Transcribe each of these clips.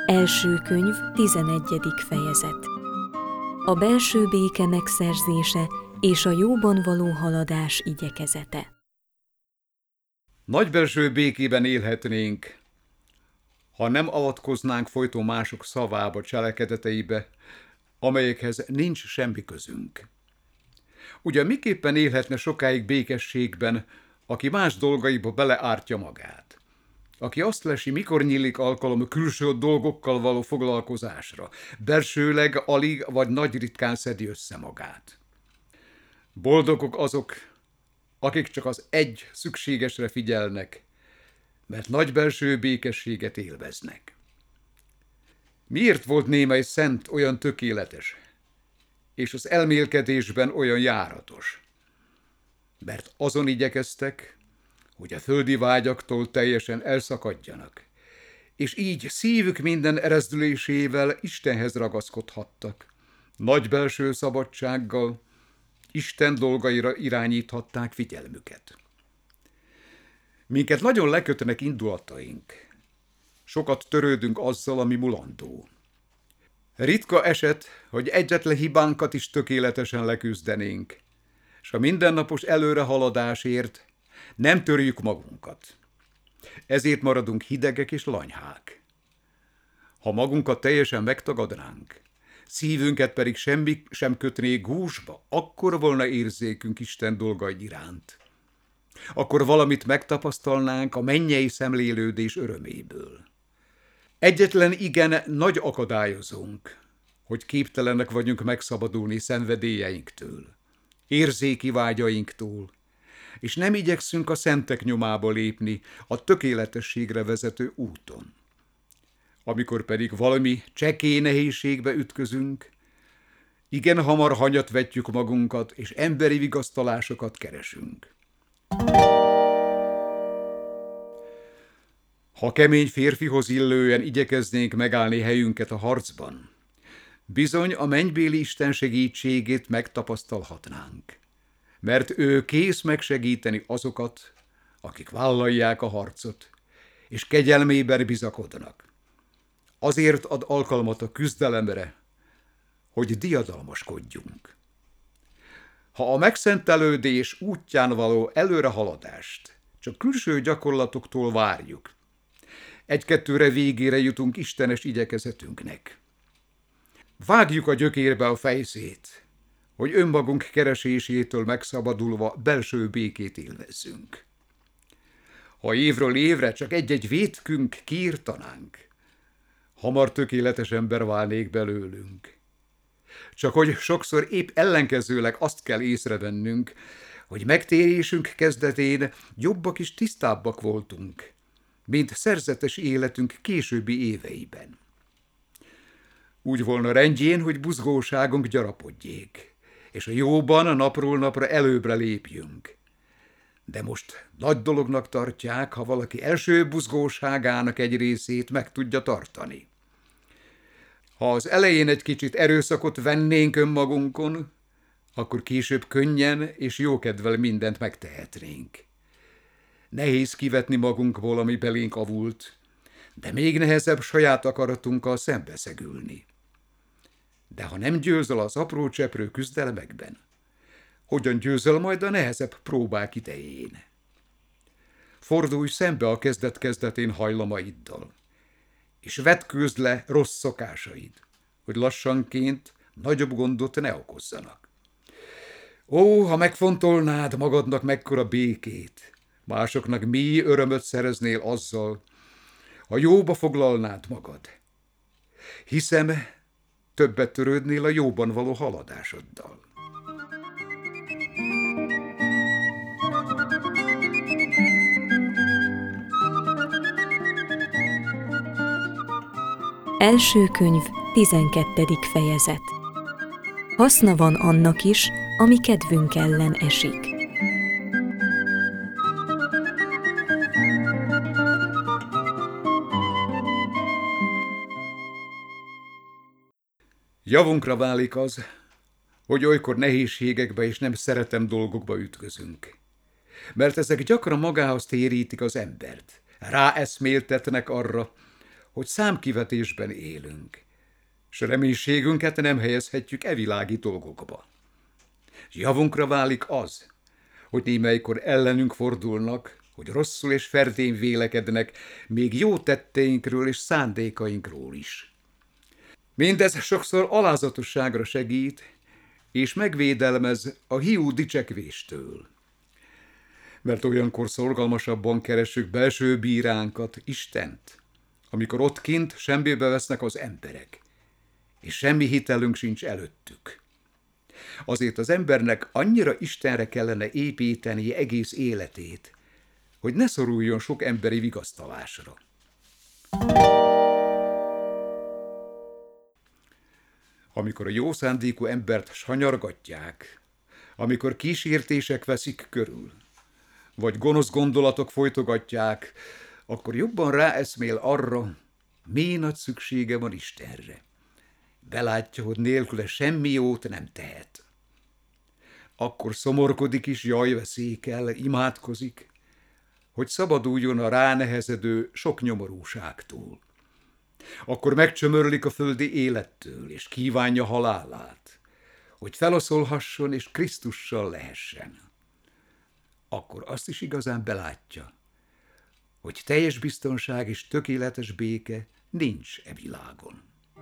Első könyv, 11. fejezet. A belső béke megszerzése és a jóban való haladás igyekezete. Nagy belső békében élhetnénk, ha nem avatkoznánk folyton mások szavába, cselekedeteibe, amelyekhez nincs semmi közünk. Ugye miképpen élhetne sokáig békességben, aki más dolgaiba beleártja magát? Aki azt lesi, mikor nyílik alkalom a külső dolgokkal való foglalkozásra, belsőleg alig vagy nagy ritkán szedi össze magát. Boldogok azok, akik csak az egy szükségesre figyelnek, mert nagy belső békességet élveznek. Miért volt némely szent olyan tökéletes, és az elmélkedésben olyan járatos? Mert azon igyekeztek, hogy a földi vágyaktól teljesen elszakadjanak, és így szívük minden erezdülésével Istenhez ragaszkodhattak. Nagy belső szabadsággal Isten dolgaira irányíthatták figyelmüket. Minket nagyon lekötnek indulataink. Sokat törődünk azzal, ami mulandó. Ritka eset, hogy egyetlen hibánkat is tökéletesen leküzdenénk, és a mindennapos előrehaladásért nem törjük magunkat. Ezért maradunk hidegek és lanyhák. Ha magunkat teljesen megtagadnánk, szívünket pedig semmi sem kötné gúzsba, akkor volna érzékünk Isten dolgai iránt. Akkor valamit megtapasztalnánk a mennyei szemlélődés öröméből. Egyetlen igen nagy akadályozunk, hogy képtelenek vagyunk megszabadulni szenvedélyeinktől, érzéki vágyainktól, és nem igyekszünk a szentek nyomába lépni a tökéletességre vezető úton. Amikor pedig valami csekély nehézségbe ütközünk, igen hamar hanyat vetjük magunkat, és emberi vigasztalásokat keresünk. Ha kemény férfihoz illően igyekeznénk megállni helyünket a harcban, bizony a mennybéli Isten segítségét megtapasztalhatnánk, mert ő kész megsegíteni azokat, akik vállalják a harcot, és kegyelmében bizakodnak. Azért ad alkalmat a küzdelemre, hogy diadalmaskodjunk. Ha a megszentelődés útján való előrehaladást csak külső gyakorlatoktól várjuk, egy-kettőre végére jutunk istenes igyekezetünknek. Vágjuk a gyökérbe a fejszét, hogy önmagunk keresésétől megszabadulva belső békét élvezzünk. Ha évről évre csak egy-egy vétkünk kiirtanánk, hamar tökéletes ember válnék belőlünk. Csak hogy sokszor épp ellenkezőleg azt kell észrevennünk, hogy megtérésünk kezdetén jobbak és tisztábbak voltunk, mint szerzetes életünk későbbi éveiben. Úgy volna rendjén, hogy buzgóságunk gyarapodjék, és a jóban a napról napra előbbre lépjünk. De most nagy dolognak tartják, ha valaki első buzgóságának egy részét meg tudja tartani. Ha az elején egy kicsit erőszakot vennénk önmagunkon, akkor később könnyen és jókedvel mindent megtehetnénk. Nehéz kivetni magunkból, ami belénk avult, de még nehezebb saját akaratunkkal szembeszegülni. De ha nem győzöl az apró cseprő küzdelmekben, hogyan győzöl majd a nehezebb próbák idején? Fordulj szembe a kezdet-kezdetén hajlamaiddal, és vetkőzd le rossz szokásaid, hogy lassanként nagyobb gondot ne okozzanak. Ó, ha megfontolnád magadnak mekkora békét, másoknak mély örömöt szereznél azzal, ha jóba foglalnád magad. Hiszem, többet törődnél a jóban való haladásoddal. Első könyv, 12. fejezet. Haszna van annak is, ami kedvünk ellen esik. Javunkra válik az, hogy olykor nehézségekbe és nem szeretem dolgokba ütközünk. Mert ezek gyakran magához térítik az embert, ráeszméltetnek arra, hogy számkivetésben élünk, s reménységünket nem helyezhetjük evilági dolgokba. Javunkra válik az, hogy némelykor ellenünk fordulnak, hogy rosszul és ferdén vélekednek még jó tetteinkről és szándékainkról is. Mindez sokszor alázatosságra segít, és megvédelmez a hiú dicsekvéstől. Mert olyankor szorgalmasabban keressük belső bíránkat, Istent, amikor ott kint semmibe vesznek az emberek, és semmi hitelünk sincs előttük. Azért az embernek annyira Istenre kellene építeni egész életét, hogy ne szoruljon sok emberi vigasztalásra. Amikor a jó szándékú embert sanyargatják, amikor kísértések veszik körül, vagy gonosz gondolatok folytogatják, akkor jobban ráeszmél arra, mély nagy szüksége van Istenre. Belátja, hogy nélküle semmi jót nem tehet. Akkor szomorkodik is, jajveszékel, imádkozik, hogy szabaduljon a ránehezedő sok nyomorúságtól. Akkor megcsömörlik a földi élettől, és kívánja halálát, hogy feloszolhasson és Krisztussal lehessen. Akkor azt is igazán belátja, hogy teljes biztonság és tökéletes béke nincs e világon.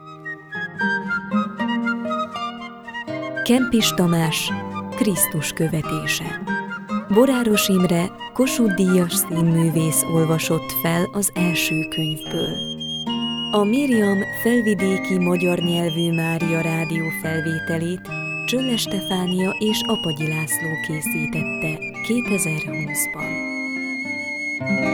Kempis Tamás, Krisztus követése. Boráros Imre, Kossuth-díjas színművész olvasott fel az első könyvből. A Miriam felvidéki magyar nyelvű Mária rádió felvételét Csölle Stefánia és Apagyi László készítette 2020-ban.